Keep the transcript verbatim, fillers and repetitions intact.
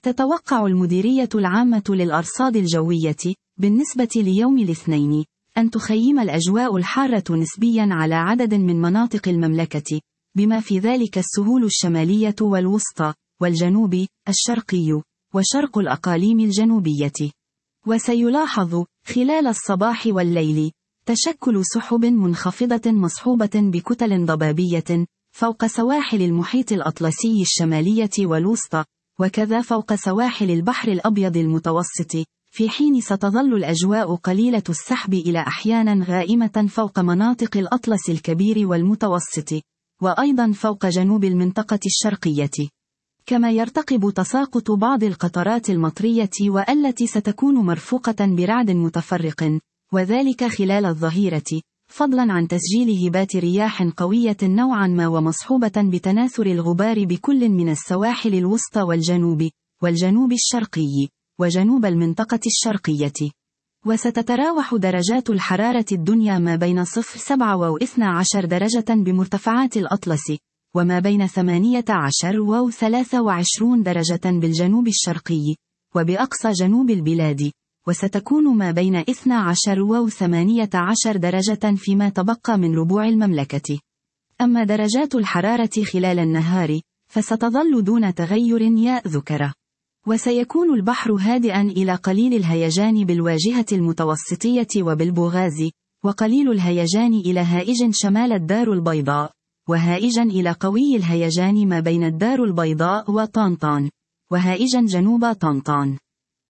تتوقع المديرية العامة للأرصاد الجوية بالنسبة ليوم الاثنين أن تخيم الأجواء الحارة نسبيا على عدد من مناطق المملكة، بما في ذلك السهول الشمالية والوسطى والجنوب الشرقي وشرق الأقاليم الجنوبية. وسيلاحظ خلال الصباح والليل تشكل سحب منخفضة مصحوبة بكتل ضبابية فوق سواحل المحيط الأطلسي الشمالية والوسطى، وكذا فوق سواحل البحر الأبيض المتوسط، في حين ستظل الأجواء قليلة السحب إلى أحيانا غائمة فوق مناطق الأطلس الكبير والمتوسط، وأيضا فوق جنوب المنطقة الشرقية. كما يرتقب تساقط بعض القطرات المطرية والتي ستكون مرفوقة برعد متفرق، وذلك خلال الظهيرة، فضلا عن تسجيل هبات رياح قوية نوعا ما ومصحوبة بتناثر الغبار بكل من السواحل الوسطى والجنوب والجنوب الشرقي وجنوب المنطقة الشرقية. وستتراوح درجات الحرارة الدنيا ما بين صفر سبعة واثنى عشر درجة بمرتفعات الأطلس، وما بين ثمانية عشر وثلاثة وعشرين درجة بالجنوب الشرقي وبأقصى جنوب البلاد، وستكون ما بين اثنى عشر وثمانية عشر درجة فيما تبقى من ربوع المملكة. أما درجات الحرارة خلال النهار فستظل دون تغير يا ذكر. وسيكون البحر هادئا إلى قليل الهيجان بالواجهة المتوسطية وبالبوغاز، وقليل الهيجان إلى هائج شمال الدار البيضاء، وهائجا إلى قوي الهيجان ما بين الدار البيضاء وطنطان، وهائجا جنوب طنطان.